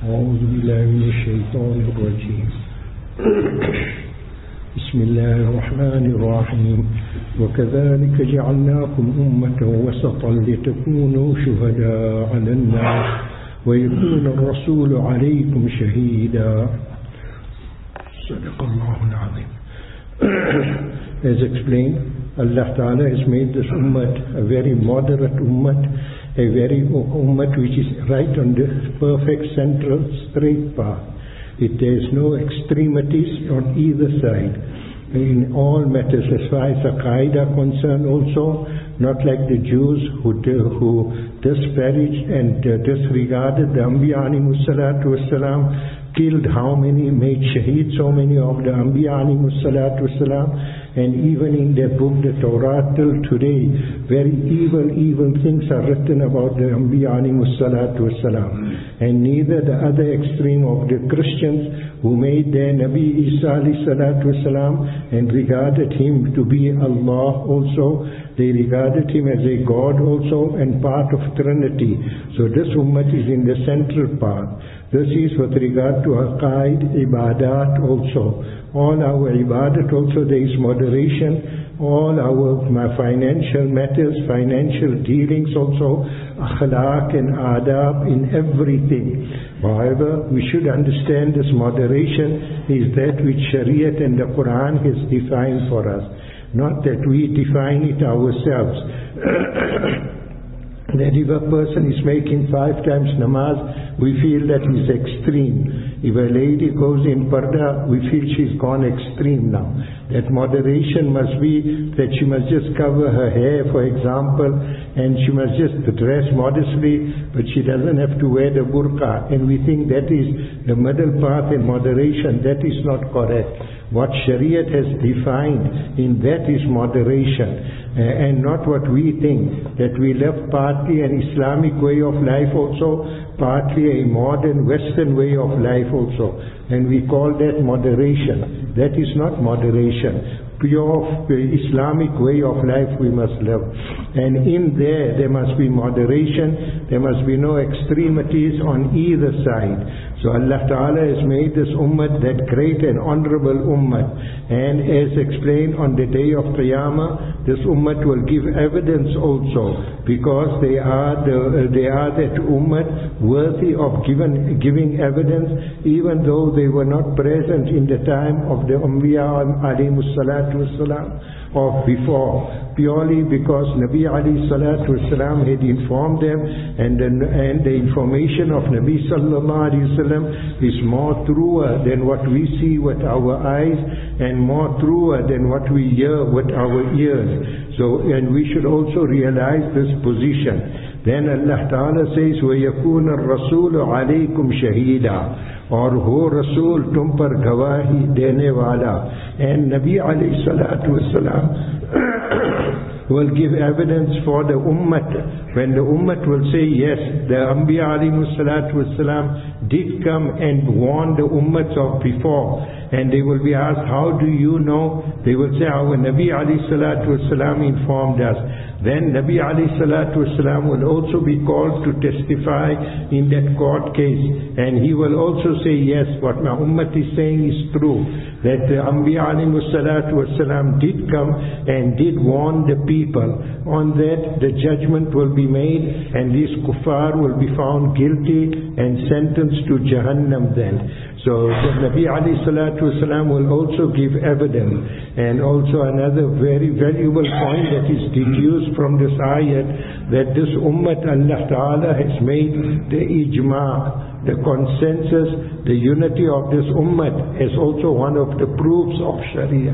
أعوذ بالله من الشيطان الرجيم. بسم الله الرحمن الرحيم. وكذلك جعلناكم أمة وسطا لتكونوا شهداء على الناس ويكون الرسول عليكم شهيدا. صدق الله العظيم. As explained, Allah Ta'ala has made this ummah a very moderate ummah, a very ummah which is right on the perfect central straight path. There is no extremities on either side in all matters. As far as Aqaida concerned also, not like the Jews who disparaged and disregarded the Anbiya alayhimus salatu wassalam, killed how many, made shaheed so many of the Anbiya alayhimus salatu wassalam, and even in their book, the Torah, till today, very evil things are written about the Anbiya alayhimus salatu wassalam. And neither the other extreme of the Christians who made their Nabi Isa alayhi salatu wassalam and regarded him to be Allah also. They regarded him as a God also and part of Trinity. So this ummah is in the central path. This is with regard to aqaid, ibadat also. All our ibadat also there is moderation. All our financial matters, financial dealings also, akhlaq and adab in everything. However, we should understand this moderation is that which Shariat and the Quran has defined for us. Not that we define it ourselves. That if a person is making 5 times namaz, we feel that is extreme. If a lady goes in parda, we feel she's gone extreme now. That moderation must be that she must just cover her hair, for example, and she must just dress modestly, but she doesn't have to wear the burqa. And we think that is the middle path in moderation. That is not correct. What Shariat has defined, in that is moderation. And not what we think, that we left partly an Islamic way of life also, partly a modern Western way of life also. And we call that moderation. That is not moderation. Pure Islamic way of life we must live. And in there must be moderation. There must be no extremities on either side. So Allah Ta'ala has made this ummah that great and honorable ummah. And as explained on the day of Qiyamah, this ummah will give evidence also, because they are that ummah worthy of giving evidence, even though they were not present in the time of the Anbiya alayhimus salatu wassalam or before, purely because Nabi alayhi salatu wassalam had informed them, and the information of Nabi sallallahu alayhi wasallam is more truer than what we see with our eyes, and more truer than what we hear with our ears. So, and we should also realize this position. Then Allah Ta'ala says, وَيَكُونَ الرَّسُولُ عَلَيْكُمْ شَهِيدًا, और हो रसूल तुम पर गवाही देने वाला. And Nabi alayhi salatu wassalam will give evidence for the ummah. When the ummah will say, yes, the Anbiya alayhi salatu wassalam did come and warn the ummahs of before, and they will be asked, how do you know? They will say, our Nabi alayhi salatu wassalam informed us. Then Nabi alayhi salatu wasalam will also be called to testify in that court case. And he will also say, yes, what my ummah is saying is true. That the Anbiya alayhi salatu wasalam did come and did warn the people. On that the judgment will be made, and these kuffar will be found guilty and sentenced to Jahannam then. So the Nabi alayhi salatu wasalam will also give evidence. And also another very valuable point that is deduced from this ayat, that this ummah Allah Ta'ala has made the ijma', the consensus, the unity of this ummah as also one of the proofs of Sharia.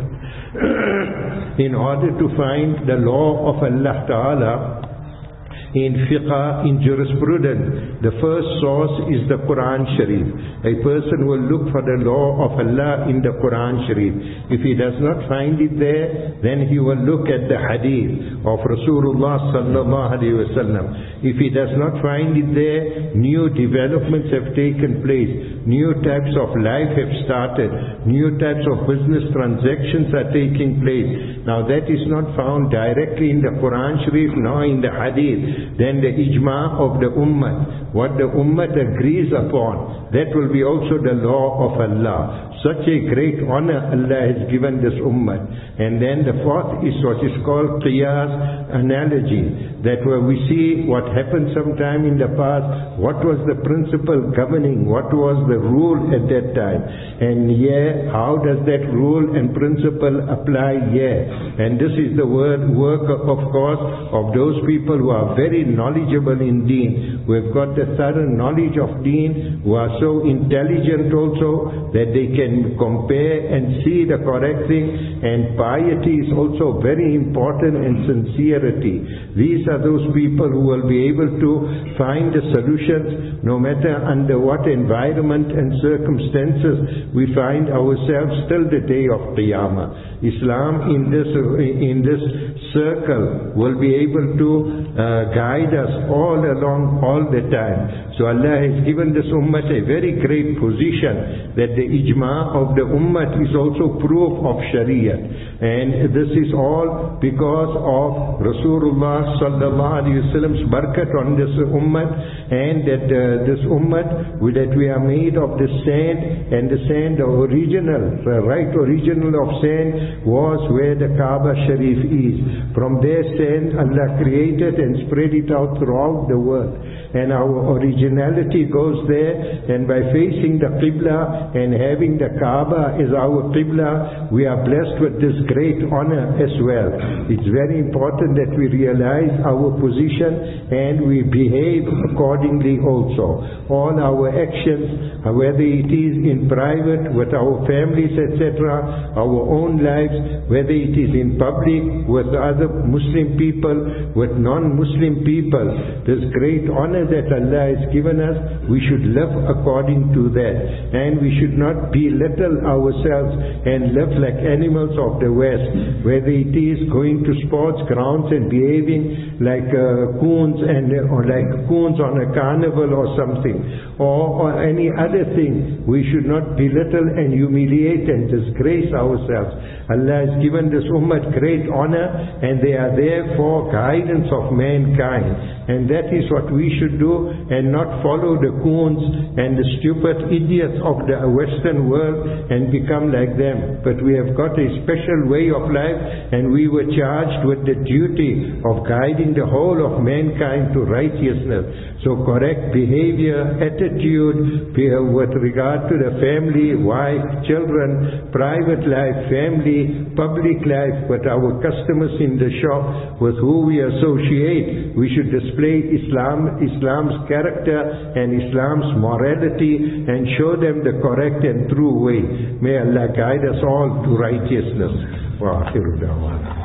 In order to find the law of Allah Ta'ala in fiqh, in jurisprudence, the first source is the Quran Sharif. A person will look for the law of Allah in the Quran Sharif. If he does not find it there, then he will look at the hadith of Rasulullah sallallahu alaihi wasallam. If he does not find it there, new developments have taken place. New types of life have started. New types of business transactions are taking place. Now that is not found directly in the Quran Sharif nor in the hadith. Then the ijma' of the ummah, what the ummah agrees upon, that will be also the law of Allah. Such a great honor Allah has given this ummah. And then the fourth is what is called qiyas, analogy, that where we see what happened sometime in the past, what was the principle governing, what was the rule at that time, and how does that rule and principle apply here. And this is the work of course of those people who are very knowledgeable in deen, who have got the thorough knowledge of deen, who are so intelligent also that they can compare and see the correct thing. And piety is also very important, and sincerity. These are those people who will be able to find the solutions no matter under what environment and circumstances we find ourselves till the day of Qiyamah. Islam in this circle will be able to guide us all along, all the time. So Allah has given this ummah a very great position, that the ijma of the ummah is also proof of Sharia. And this is all because of Rasulullah sallallahu alaihi wasallam's barakat on this ummah, and that this ummah, that we are made of the sand, and the sand, the original of sand was where the Kaaba Sharif is. From there sand Allah created and spread it out throughout the world. And our originality goes there, and by facing the Qibla and having the Kaaba as our Qibla, we are blessed with this great honor as well. It's very important that we realize our position and we behave accordingly also. All our actions, whether it is in private with our families, etc., our own lives, whether it is in public with other Muslim people, with non-Muslim people, this great honor that Allah has given us, we should live according to that. And we should not belittle ourselves and live like animals of the West, whether it is going to sports grounds and behaving like coons, or like coons on a carnival or something, or any other thing. We should not belittle and humiliate and disgrace ourselves. Allah has given this ummah great honor, and they are there for guidance of mankind. And that is what we should do, and not follow the coons and the stupid idiots of the Western world and become like them. But we have got a special way of life, and we were charged with the duty of guiding the whole of mankind to righteousness. So correct behavior, attitude with regard to the family, wife, children, private life, family, public life, with our customers in the shop, with who we associate. We should display Islam's character and Islam's morality, and show them the correct and true way. May Allah guide us all to righteousness. Wa akhiru da'wana.